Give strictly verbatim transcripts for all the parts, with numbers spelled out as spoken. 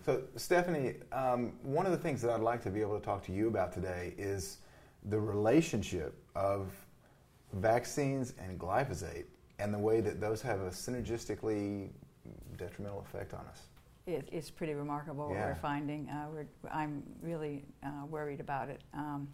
So, Stephanie, um, one of the things that I'd like to be able to talk to you about today is the relationship of vaccines and glyphosate and the way that those have a synergistically detrimental effect on us. It, it's pretty remarkable what Yeah. we're finding. Uh, we're, I'm really uh, worried about it. Um,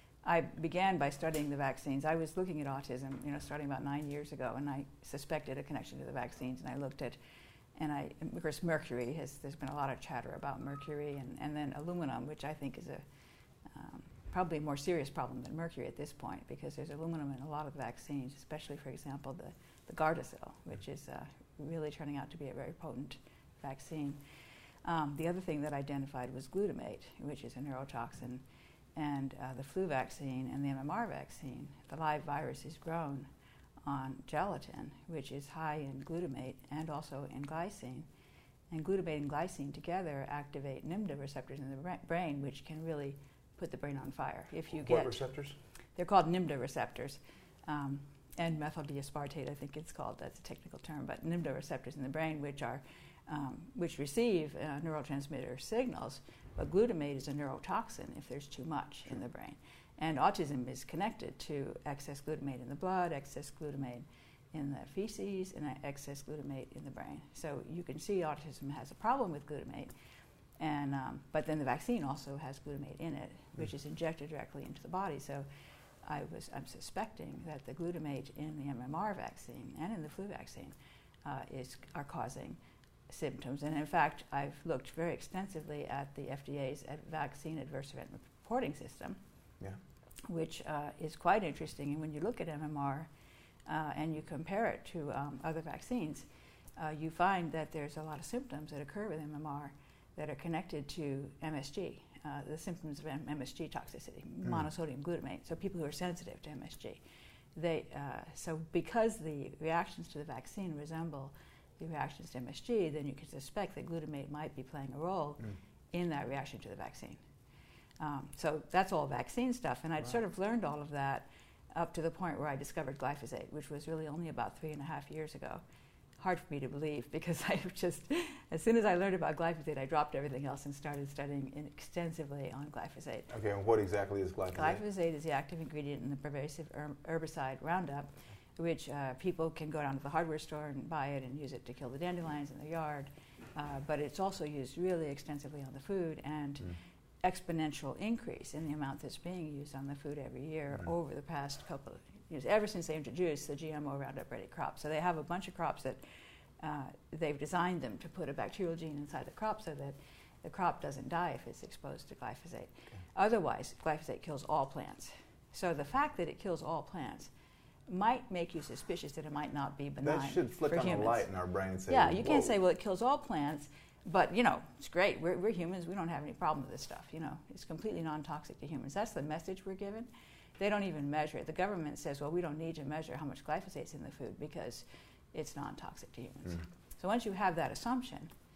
I began by studying the vaccines. I was looking at autism, you know, starting about nine years ago, and I suspected a connection to the vaccines, and I looked at, and I, of course, mercury, has, there's been a lot of chatter about mercury, and, and then aluminum, which I think is a um, probably a more serious problem than mercury at this point, because there's aluminum in a lot of vaccines, especially, for example, the, the Gardasil, which is uh, really turning out to be a very potent vaccine. Um, the other thing that I identified was glutamate, which is a neurotoxin, and uh, the flu vaccine and the M M R vaccine. The live virus is grown on gelatin, which is high in glutamate and also in glycine. And glutamate and glycine together activate N I M D A receptors in the bra- brain, which can really put the brain on fire. If you What get receptors? They're called N I M D A receptors, um, and methyl D-aspartate, I think it's called. That's a technical term, but N I M D A receptors in the brain, which are um, which receive uh, neurotransmitter signals. But glutamate is a neurotoxin if there's too much in the brain, and autism is connected to excess glutamate in the blood, excess glutamate in the feces, and excess glutamate in the brain. So you can see autism has a problem with glutamate. And, um, but then the vaccine also has glutamate in it, which is injected directly into the body. So I was, I'm suspecting that the glutamate in the M M R vaccine and in the flu vaccine uh, is, are causing symptoms. And in fact, I've looked very extensively at the F D A's ad- vaccine adverse event reporting system, Yeah. which uh, is quite interesting. And when you look at M M R uh, and you compare it to um, other vaccines, uh, you find that there's a lot of symptoms that occur with M M R that are connected to M S G, uh, the symptoms of M- MSG toxicity, Mm. monosodium glutamate. So people who are sensitive to M S G, they uh, so because the reactions to the vaccine resemble the reactions to M S G, then you can suspect that glutamate might be playing a role Mm. in that reaction to the vaccine. Um, so that's all vaccine stuff, and I'd Right. sort of learned all of that up to the point where I discovered glyphosate, which was really only about three and a half years ago. Hard for me to believe because I just, as soon as I learned about glyphosate, I dropped everything else and started studying in extensively on glyphosate. Okay, and what exactly is glyphosate? Glyphosate is the active ingredient in the pervasive herb- herbicide Roundup, which uh, people can go down to the hardware store and buy it and use it to kill the dandelions in their yard. Uh, but it's also used really extensively on the food, and Mm. exponential increase in the amount that's being used on the food every year Mm. over the past couple of years, ever since they introduced the G M O Roundup Ready crops. So they have a bunch of crops that uh, they've designed them to put a bacterial gene inside the crop so that the crop doesn't die if it's exposed to glyphosate. Okay. Otherwise, glyphosate kills all plants. So the fact that it kills all plants might make you suspicious that it might not be benign That should flick for on humans. a light in our brain and say, Yeah, you can't "Whoa." say, well, it kills all plants, but, you know, it's great. We're, we're humans. We don't have any problem with this stuff. You know, it's completely non-toxic to humans. That's the message we're given. They don't even measure it. The government says, well, we don't need to measure how much glyphosate's in the food because it's non-toxic to humans. Mm. So once you have that assumption,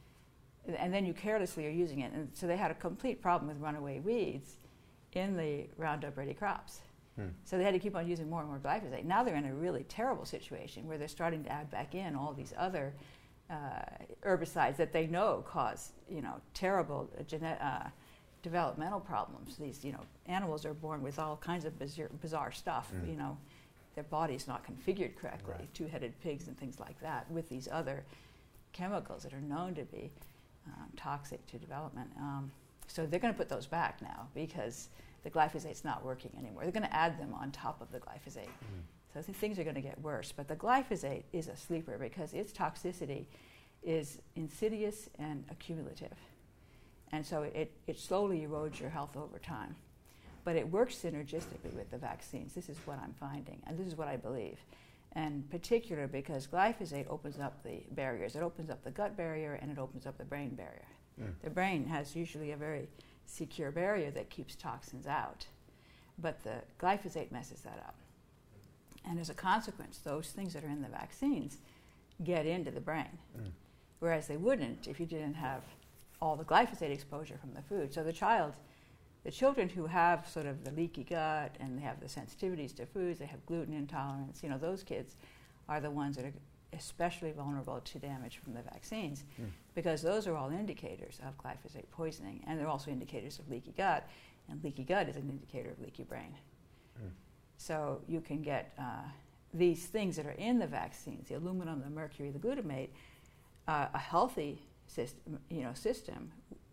and then you carelessly are using it, and so they had a complete problem with runaway weeds in the Roundup Ready crops. Hmm. So they had to keep on using more and more glyphosate. Now they're in a really terrible situation where they're starting to add back in all these other uh, herbicides that they know cause, you know, terrible uh, genet- uh, developmental problems. These, you know, animals are born with all kinds of bizarre, bizarre stuff. Hmm. You know, their body's not configured correctly. Right. Two-headed pigs and things like that with these other chemicals that are known to be um, toxic to development. Um, so they're going to put those back now because the glyphosate's not working anymore. They're going to add them on top of the glyphosate. Mm. So th- things are going to get worse. But the glyphosate is a sleeper because its toxicity is insidious and accumulative. And so it, it slowly erodes your health over time. But it works synergistically with the vaccines. This is what I'm finding, and this is what I believe. And particular because glyphosate opens up the barriers. It opens up the gut barrier and it opens up the brain barrier. Mm. The brain has usually a very secure barrier that keeps toxins out, but the glyphosate messes that up. And as a consequence, those things that are in the vaccines get into the brain, Mm. whereas they wouldn't if you didn't have all the glyphosate exposure from the food. So the child, the children who have sort of the leaky gut and they have the sensitivities to foods, they have gluten intolerance, you know, those kids are the ones that are especially vulnerable to damage from the vaccines, Mm. because those are all indicators of glyphosate poisoning, and they're also indicators of leaky gut, and leaky gut is an indicator of leaky brain. Mm. So you can get uh, these things that are in the vaccines, the aluminum, the mercury, the glutamate, uh, a healthy system, you know, system,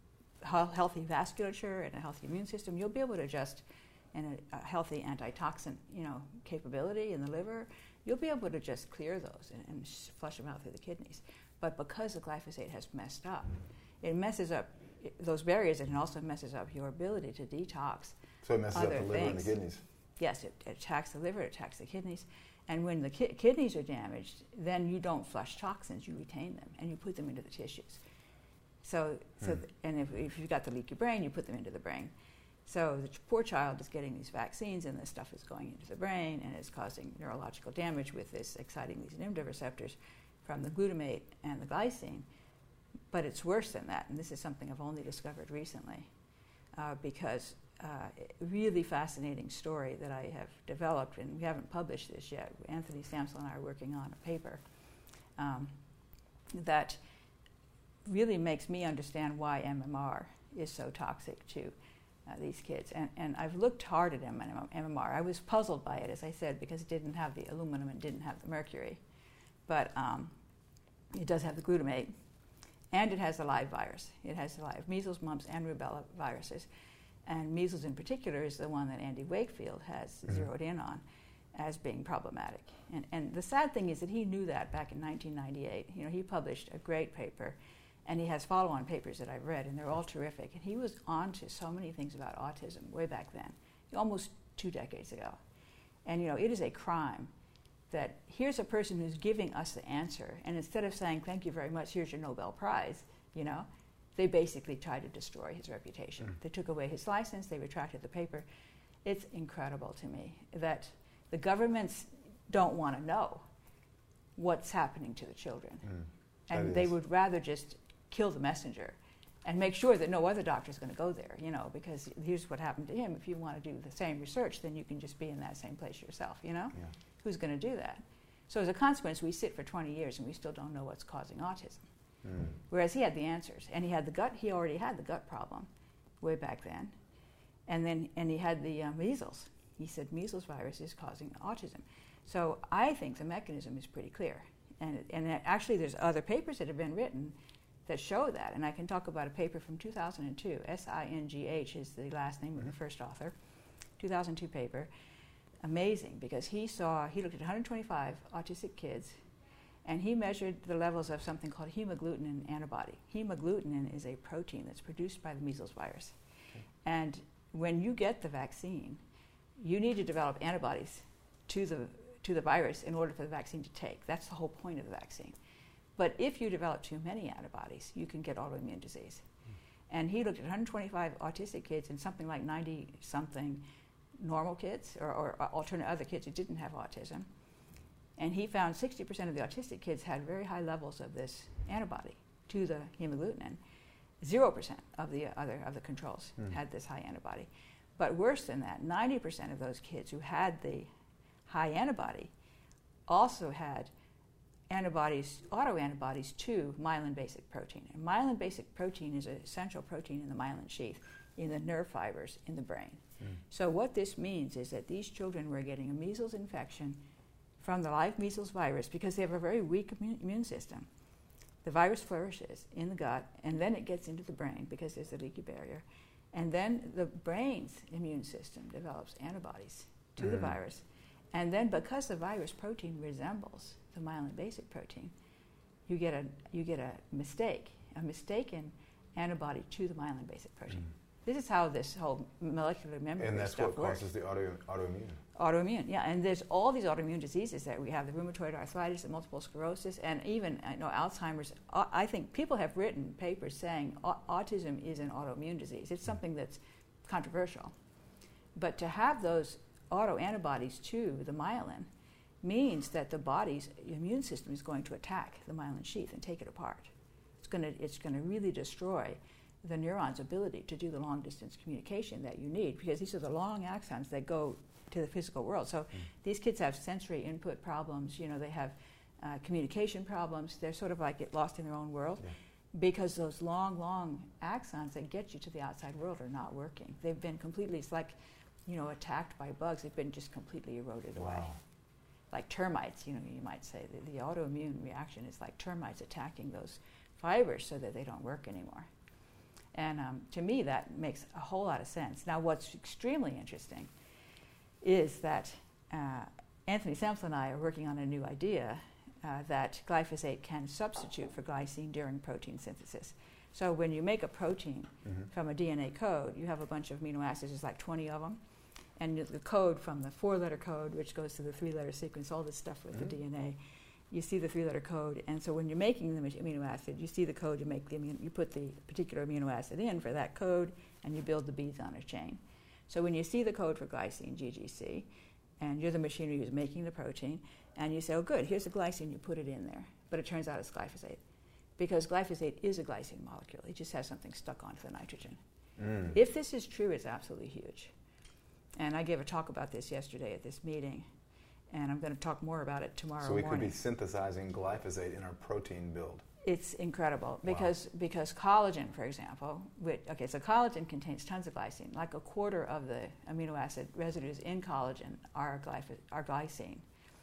he- healthy vasculature and a healthy immune system, you'll be able to adjust, and a, a healthy antitoxin, you know, capability in the liver, you'll be able to just clear those and, and sh- flush them out through the kidneys. But because the glyphosate has messed up, it messes up i- those barriers, and it also messes up your ability to detox. So it messes Other up the liver and the things. kidneys. Yes, it, it attacks the liver, it attacks the kidneys. And when the ki- kidneys are damaged, then you don't flush toxins, you retain them, and you put them into the tissues. So, so Hmm. th- and if, if you've got the leaky brain, you put them into the brain. So the ch- poor child is getting these vaccines, and this stuff is going into the brain, and it's causing neurological damage with this, exciting these N M D A receptors from the glutamate and the glycine. But it's worse than that, and this is something I've only discovered recently, uh, because uh, a really fascinating story that I have developed, and we haven't published this yet. Anthony Samsel and I are working on a paper um, that really makes me understand why M M R is so toxic to uh, these kids. And, and I've looked hard at M M R. I was puzzled by it, as I said, because it didn't have the aluminum and didn't have the mercury. But um, it does have the glutamate, and it has the live virus. It has the live measles, mumps, and rubella viruses. And measles in particular is the one that Andy Wakefield has Mm-hmm. zeroed in on as being problematic. And, and the sad thing is that he knew that back in nineteen ninety-eight. You know, he published a great paper, and he has follow-on papers that I've read, and they're all terrific. And he was on to so many things about autism way back then, almost two decades ago. And, you know, it is a crime that here's a person who's giving us the answer, and instead of saying, thank you very much, here's your Nobel Prize, you know, they basically tried to destroy his reputation. Mm. They took away his license, they retracted the paper. It's incredible to me that the governments don't want to know what's happening to the children. Mm. And That they is- would rather just kill the messenger and make sure that no other doctor is going to go there, you know, because here's what happened to him. If you want to do the same research, then you can just be in that same place yourself, you know? Yeah. Who's going to do that? So as a consequence, we sit for twenty years and we still don't know what's causing autism. Mm. Whereas he had the answers, and he had the gut, he already had the gut problem way back then. And then, and he had the uh, measles. He said measles virus is causing autism. So I think the mechanism is pretty clear. And, it- and it- actually there's other papers that have been written that show that. And I can talk about a paper from two thousand two. S I N G H is the last name of the Mhm. first author. two thousand two paper. Amazing, because he saw, he looked at one hundred twenty-five autistic kids, and he measured the levels of something called hemagglutinin antibody. Hemagglutinin is a protein that's produced by the measles virus. Okay. And when you get the vaccine, you need to develop antibodies to the, to the virus in order for the vaccine to take. That's the whole point of the vaccine. But if you develop too many antibodies, you can get autoimmune disease. Mm. And he looked at one hundred twenty-five autistic kids and something like ninety-something normal kids or, or alternate other kids who didn't have autism. And he found sixty percent of the autistic kids had very high levels of this antibody to the hemagglutinin. zero percent of the other of the controls Mm. had this high antibody. But worse than that, ninety percent of those kids who had the high antibody also had antibodies, autoantibodies to myelin basic protein. And myelin basic protein is a central protein in the myelin sheath, in the nerve fibers in the brain. Mm. So what this means is that these children were getting a measles infection from the live measles virus because they have a very weak immune, immune system. The virus flourishes in the gut, and then it gets into the brain because there's a leaky barrier. And then the brain's immune system develops antibodies to the Mhm. virus. And then because the virus protein resembles the myelin basic protein, you get a, you get a mistake, a mistaken antibody to the myelin basic protein. Mm. This is how this whole molecular memory And that's stuff what works. causes the auto, autoimmune. Autoimmune, yeah, and there's all these autoimmune diseases that we have: the rheumatoid arthritis, the multiple sclerosis, and even I know Alzheimer's. Au- I think people have written papers saying au- autism is an autoimmune disease. It's something that's controversial, but to have those autoantibodies to the myelin means that the body's immune system is going to attack the myelin sheath and take it apart. It's going to it's going to really destroy the neuron's ability to do the long distance communication that you need, because these are the long axons that go to the physical world. So Mm. these kids have sensory input problems. You know, they have uh, communication problems. They're sort of like get lost in their own world. Yeah. Because those long, long axons that get you to the outside world are not working. They've been completely, it's like, you know, attacked by bugs. They've been just completely eroded Wow. away. Like termites, you know, you might say. The, the autoimmune reaction is like termites attacking those fibers so that they don't work anymore. And um, to me, that makes a whole lot of sense. Now, what's extremely interesting is that uh, Anthony Sampson and I are working on a new idea Uh, that glyphosate can substitute for glycine during protein synthesis. So when you make a protein Mm-hmm. from a D N A code, you have a bunch of amino acids, there's like twenty of them, and the code from the four-letter code, which goes to the three-letter sequence, all this stuff with Mm-hmm. the D N A, you see the three-letter code, and so when you're making the amino acid, you see the code, you make the amino, you put the particular amino acid in for that code, and you build the beads on a chain. So when you see the code for glycine, G G C, and you're the machinery who's making the protein, and you say, oh good, here's the glycine, you put it in there. But it turns out it's glyphosate. Because glyphosate is a glycine molecule. It just has something stuck onto the nitrogen. Mm. If this is true, it's absolutely huge. And I gave a talk about this yesterday at this meeting, and I'm going to talk more about it tomorrow So we morning. could be synthesizing glyphosate in our protein build. It's incredible because because collagen, for example, which, okay, so collagen contains tons of glycine. Like a quarter of the amino acid residues in collagen are, glyph- are glycine.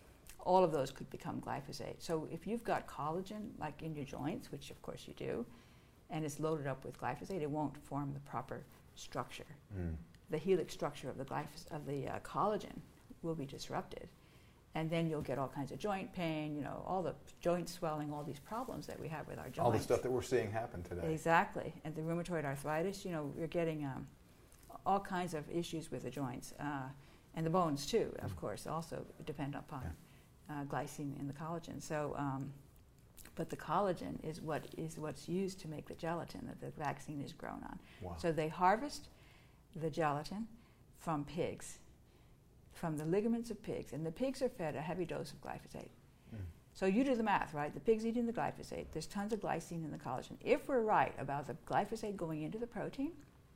All of those could become glyphosate. So if you've got collagen, like in your joints, which of course you do, and it's loaded up with glyphosate, it won't form the proper structure. Mm. The helix structure of the glyphos- of the uh, collagen will be disrupted. And then you'll get all kinds of joint pain, you know, all the joint swelling, all these problems that we have with our joints. All the stuff that we're seeing happen today. Exactly. And the rheumatoid arthritis, you know, we're getting um, all kinds of issues with the joints. Uh, and the bones, too, of Mm. course, also depend upon Yeah. uh, glycine in the collagen. So, um, but the collagen is what is what's used to make the gelatin that the vaccine is grown on. Wow. So they harvest the gelatin from pigs, from the ligaments of pigs, and the pigs are fed a heavy dose of glyphosate. Mm. So you do the math, right? The pig's eating the glyphosate. There's tons of glycine in the collagen. If we're right about the glyphosate going into the protein,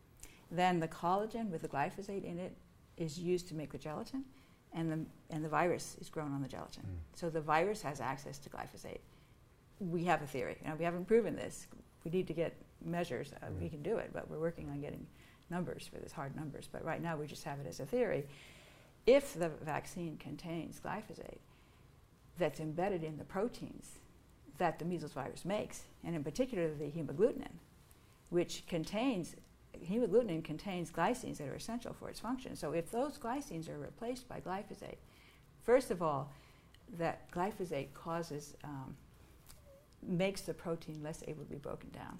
then the collagen with the glyphosate in it is used to make the gelatin, and the and the virus is grown on the gelatin. Mm. So the virus has access to glyphosate. We have a theory. Now, we haven't proven this. We need to get measures. Uh, Mm. We can do it, but we're working on getting numbers for this, hard numbers. But right now we just have it as a theory. If the vaccine contains glyphosate that's embedded in the proteins that the measles virus makes, and in particular the hemagglutinin, which contains, hemagglutinin contains glycines that are essential for its function. So if those glycines are replaced by glyphosate, first of all, that glyphosate causes, um, makes the protein less able to be broken down.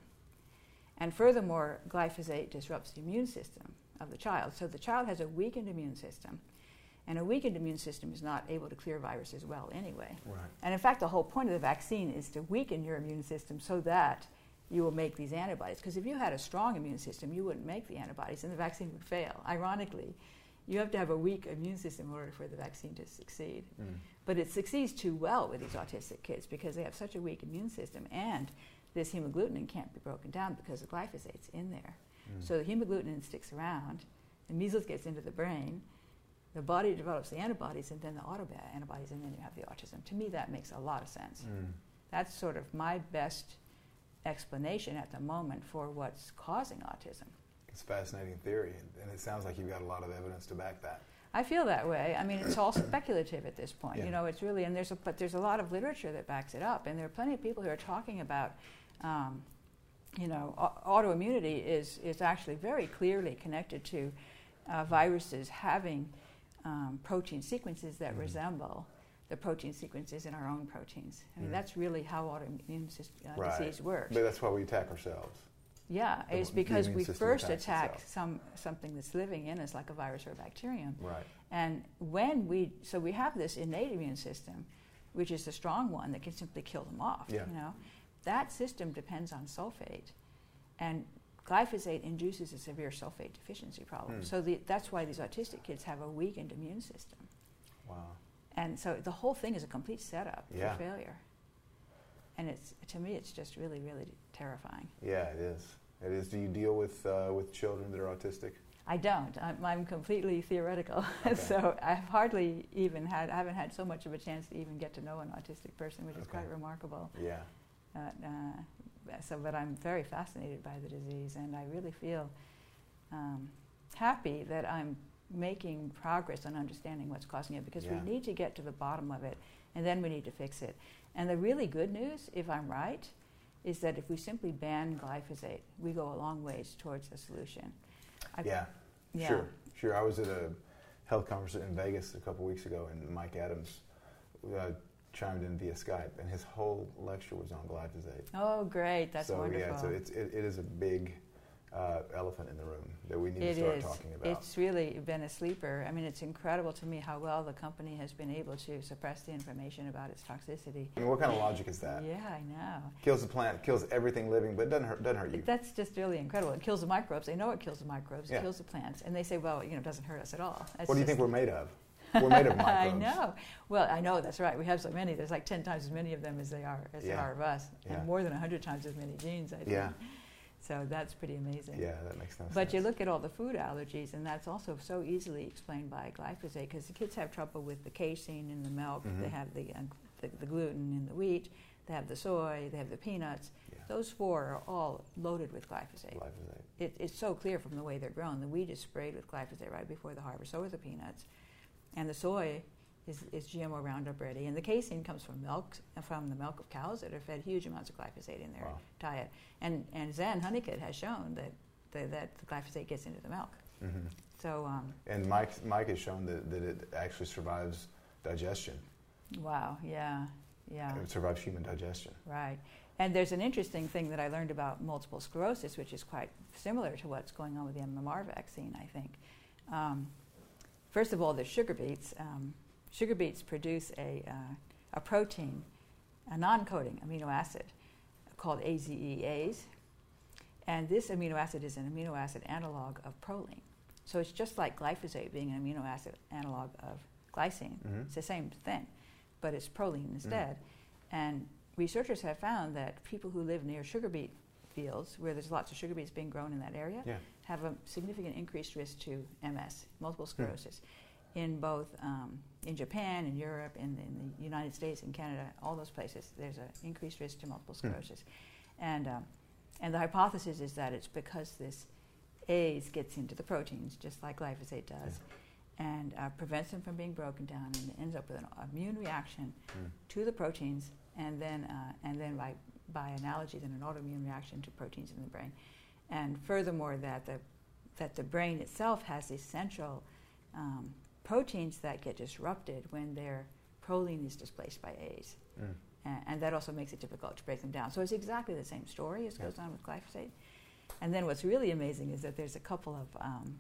And furthermore, glyphosate disrupts the immune system of the child. So the child has a weakened immune system. And a weakened immune system is not able to clear viruses well anyway. Right. And in fact, the whole point of the vaccine is to weaken your immune system so that you will make these antibodies. Because if you had a strong immune system, you wouldn't make the antibodies and the vaccine would fail. Ironically, you have to have a weak immune system in order for the vaccine to succeed. Mm. But it succeeds too well with these autistic kids because they have such a weak immune system, and this hemagglutinin can't be broken down because the glyphosate's in there. Mm. So the hemagglutinin sticks around, the measles gets into the brain, the body develops the antibodies, and then the autoantibodies, and then you have the autism. To me, that makes a lot of sense. Mm. That's sort of my best explanation at the moment for what's causing autism. It's a fascinating theory, and, and it sounds like you've got a lot of evidence to back that. I feel that way. I mean, it's all speculative at this point. Yeah. You know, it's really, and there's a, but there's a lot of literature that backs it up, and there are plenty of people who are talking about, um, you know, au- autoimmunity is is actually very clearly connected to uh, viruses having um, protein sequences that Mhm. resemble the protein sequences in our own proteins. I mean, Mhm. that's really how autoimmune sys- uh, Right. disease works. But that's why we attack ourselves. Yeah, The- it's the because immune we system first attacks attack itself. some something that's living in us, like a virus or a bacterium. Right. And when we, so we have this innate immune system, which is the strong one that can simply kill them off. Yeah. You know, that system depends on sulfate, and glyphosate induces a severe sulfate deficiency problem. Hmm. So the, that's why these autistic kids have a weakened immune system, Wow. and so the whole thing is a complete setup Yeah. for failure. And it's, to me, it's just really, really terrifying. Yeah, it is. It is. Do you deal with uh, with children that are autistic? I don't. I'm, I'm completely theoretical. Okay. So I've hardly even had, I haven't had so much of a chance to even get to know an autistic person, which is Okay. quite remarkable. Yeah. Uh, uh, so, but I'm very fascinated by the disease, and I really feel um, happy that I'm making progress on understanding what's causing it, because Yeah. we need to get to the bottom of it, and then we need to fix it. And the really good news, if I'm right, is that if we simply ban glyphosate, we go a long ways towards a solution. I've, Yeah. yeah. Sure. Sure. I was at a health conference in Vegas a couple weeks ago, and Mike Adams uh, chimed in via Skype, and his whole lecture was on glyphosate. Oh, great! That's so, wonderful. yeah, so it's, it, it is a big uh, elephant in the room that we need It to start is. talking about. It's really been a sleeper. I mean, it's incredible to me how well the company has been able to suppress the information about its toxicity. I mean, what kind of logic is that? Yeah, I know. Kills the plant, kills everything living, but it doesn't hurt, doesn't hurt you. That's just really incredible. It kills the microbes. They know it kills the microbes. Yeah. It kills the plants. And they say, well, you know, it doesn't hurt us at all. That's What do you just think we're made of? We're made of I microbes. know. Well, I know, that's right. We have so many. There's like ten times as many of them as they are as there Yeah. are of us. Yeah. And more than one hundred times as many genes, I think. Yeah. So that's pretty amazing. Yeah, that makes no sense. But you look at all the food allergies, and that's also so easily explained by glyphosate, because the kids have trouble with the casein in the milk, Mhm. they have the, uh, the the gluten in the wheat, they have the soy, they have the peanuts. Yeah. Those four are all loaded with glyphosate. Glyphosate. It, it's so clear from the way they're grown. The wheat is sprayed with glyphosate right before the harvest, so are the peanuts. And the soy is, is G M O Roundup ready. And the casein comes from milk, from the milk of cows that are fed huge amounts of glyphosate in their Wow. diet. And, and Zen Honeycut has shown that, the, that the glyphosate gets into the milk. Mm-hmm. So, um, And Mike, Mike has shown that, that it actually survives digestion. wow, yeah, yeah, It survives human digestion. right. And there's an interesting thing that I learned about multiple sclerosis, which is quite similar to what's going on with the M M R vaccine, I think. Um, first of all, there's sugar beets. Um, sugar beets produce a, uh, a protein, a non-coding amino acid called A Z E As. And this amino acid is an amino acid analog of proline. So it's just like glyphosate being an amino acid analog of glycine. Mhm. It's the same thing, but it's proline instead. And researchers have found that people who live near sugar beet fields, where there's lots of sugar beets being grown in that area, Yeah. have a significant increased risk to M S, multiple sclerosis. In both, um, in Japan, in Europe, in, in the United States, in Canada, all those places, there's an increased risk to multiple sclerosis. And, um, and the hypothesis is that it's because this A's gets into the proteins, just like glyphosate does, and uh, prevents them from being broken down, and it ends up with an immune reaction Mm. to the proteins, and then, uh, and then by, by analogy, then an autoimmune reaction to proteins in the brain. And furthermore, that the, that the brain itself has essential um, proteins that get disrupted when their proline is displaced by A's. Mm. Uh, and that also makes it difficult to break them down. So it's exactly the same story as Yeah. goes on with glyphosate. And then what's really amazing is that there's a couple of um,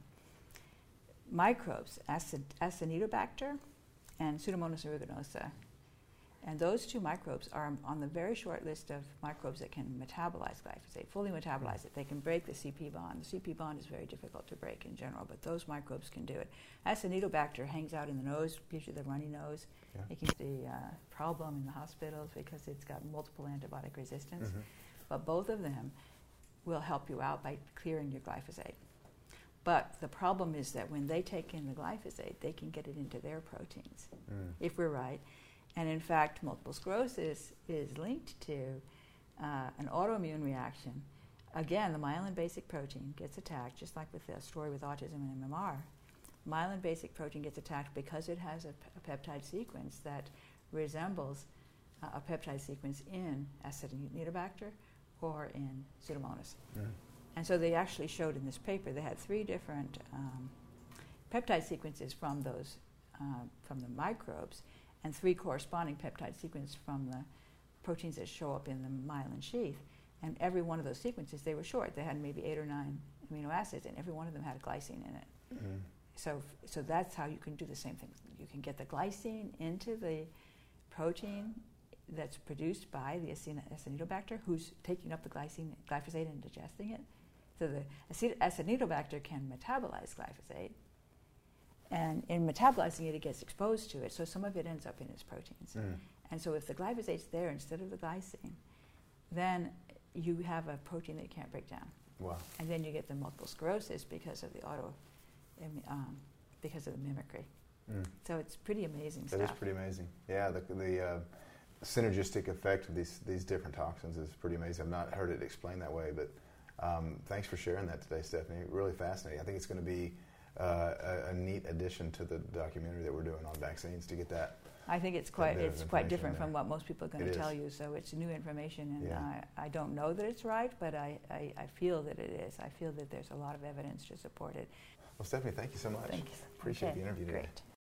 microbes, acid, Acinetobacter and Pseudomonas aeruginosa. And those two microbes are on the very short list of microbes that can metabolize glyphosate, fully metabolize it. They can break the C P bond. The C P bond is very difficult to break in general, but those microbes can do it. Acinetobacter hangs out in the nose, gives you the runny nose. Yeah. It can be the uh, problem in the hospitals because it's got multiple antibiotic resistance. Mhm. But both of them will help you out by clearing your glyphosate. But the problem is that when they take in the glyphosate, they can get it into their proteins, Mm. if we're right. And in fact, multiple sclerosis is linked to uh, an autoimmune reaction. Again, the myelin basic protein gets attacked, just like with the story with autism and M M R. Myelin basic protein gets attacked because it has a, p- a peptide sequence that resembles uh, a peptide sequence in Acinetobacter or in Pseudomonas. Mm. And so they actually showed in this paper, they had three different um, peptide sequences from those, uh, from the microbes, and three corresponding peptide sequences from the proteins that show up in the myelin sheath. And every one of those sequences, they were short. They had maybe eight or nine amino acids, and every one of them had glycine in it. Mm. So, f- so that's how you can do the same thing. You can get the glycine into the protein that's produced by the acin- Acinetobacter, who's taking up the glycine, glyphosate and digesting it. So the acet- Acinetobacter can metabolize glyphosate, and in metabolizing it, it gets exposed to it. So some of it ends up in its proteins. Mm. And so if the glyphosate's there instead of the glycine, then you have a protein that you can't break down. Wow. And then you get the multiple sclerosis because of the auto, um, because of the mimicry. Mm. So it's pretty amazing That stuff. is pretty amazing. Yeah, the, the uh, synergistic effect of these, these different toxins is pretty amazing. I've not heard it explained that way, but um, thanks for sharing that today, Stephanie. Really fascinating. I think it's going to be uh, a, a neat addition to the documentary that we're doing on vaccines to get that. I think it's quite bit of it's quite information different there. from what most people are going It to tell is. you. So it's new information, and Yeah. I, I don't know that it's right, but I, I, I feel that it is. I feel that there's a lot of evidence to support it. Well, Stephanie, thank you so much. Thank you. Appreciate Okay, the interview today. Great.